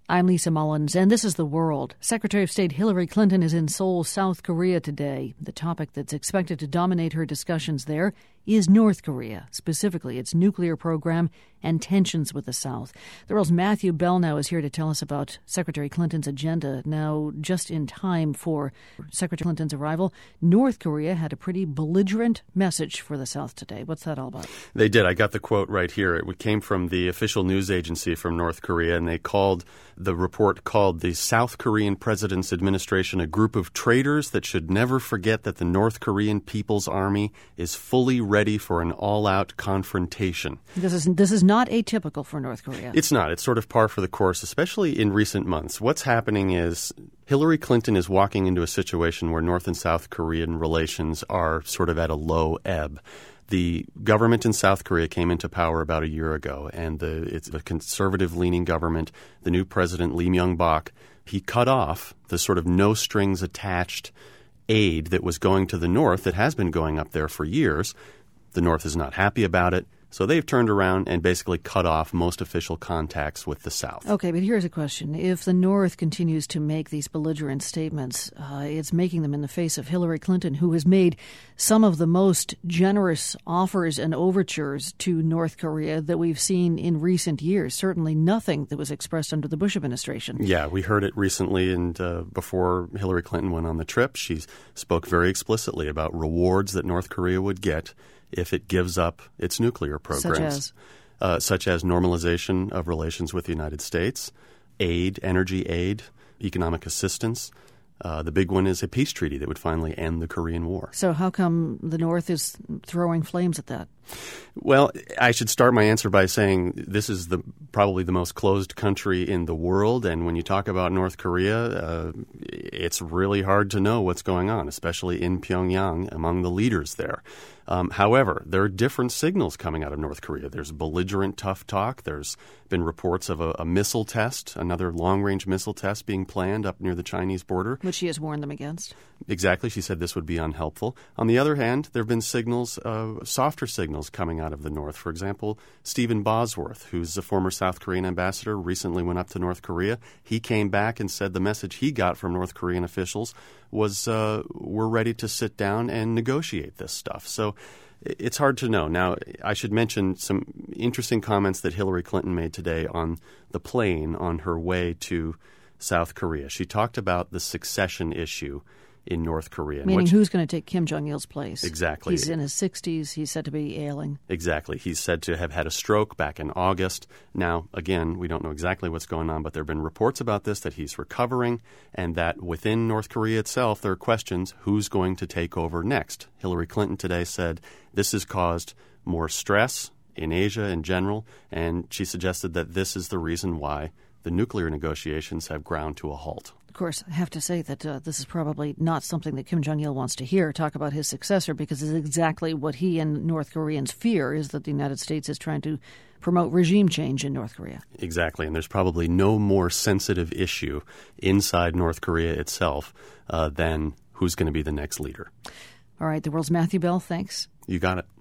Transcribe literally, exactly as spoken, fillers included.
I'm Lisa Mullins, and this is The World. Secretary of State Hillary Clinton is in Seoul, South Korea today. The topic that's expected to dominate her discussions there is North Korea, specifically its nuclear program and tensions with the South. The World's Matthew Bell now is here to tell us about Secretary Clinton's agenda. Now, just in time for Secretary Clinton's arrival, North Korea had a pretty belligerent message for the South today. What's that all about? They did. I got the quote right here. It came from the official news agency from North Korea, and they called the report called the South Korean President's Administration a group of traitors that should never forget that the North Korean People's Army is fully ready for an all-out confrontation. This is this is not atypical for North Korea. It's not. It's sort of par for the course, especially in recent months. What's happening is Hillary Clinton is walking into a situation where North and South Korean relations are sort of at a low ebb. The government in South Korea came into power about a year ago, and the, it's a conservative-leaning government. The new president, Lee Myung-bak, he cut off the sort of no-strings-attached aid that was going to the North that has been going up there for years. The North is not happy about it. So they've turned around and basically cut off most official contacts with the South. Okay, but here's a question. If the North continues to make these belligerent statements, uh, it's making them in the face of Hillary Clinton, who has made some of the most generous offers and overtures to North Korea that we've seen in recent years. Certainly nothing that was expressed under the Bush administration. Yeah, we heard it recently, and uh, before Hillary Clinton went on the trip, she spoke very explicitly about rewards that North Korea would get if it gives up its nuclear programs. Such as? Uh, such as normalization of relations with the United States, aid, energy aid, economic assistance. Uh, the big one is a peace treaty that would finally end the Korean War. So how come the North is throwing flames at that? Well, I should start my answer by saying this is the probably the most closed country in the world, and when you talk about North Korea, uh, it's really hard to know what's going on, especially in Pyongyang among the leaders there. Um, however, there are different signals coming out of North Korea. There's belligerent, tough talk. There's been reports of a, a missile test, another long-range missile test being planned up near the Chinese border. Which she has warned them against. Exactly. She said this would be unhelpful. On the other hand, there have been signals, uh, softer signals coming out of the North. For example, Stephen Bosworth, who's a former South Korean ambassador, recently went up to North Korea. He came back and said the message he got from North Korean officials was uh, we're ready to sit down and negotiate this stuff. So it's hard to know. Now, I should mention some interesting comments that Hillary Clinton made today on the plane on her way to South Korea. She talked about the succession issue in North Korea. Meaning which, who's going to take Kim Jong-il's place? Exactly. He's in his sixties. He's said to be ailing. Exactly. He's said to have had a stroke back in August. Now, again, we don't know exactly what's going on, but there have been reports about this, that he's recovering, and that within North Korea itself, there are questions, who's going to take over next? Hillary Clinton today said this has caused more stress in Asia in general, and she suggested that this is the reason why the nuclear negotiations have ground to a halt. Of course, I have to say that uh, this is probably not something that Kim Jong-il wants to hear, talk about his successor, because it's exactly what he and North Koreans fear, is that the United States is trying to promote regime change in North Korea. Exactly, and there's probably no more sensitive issue inside North Korea itself uh, than who's going to be the next leader. All right, the World's Matthew Bell, thanks. You got it.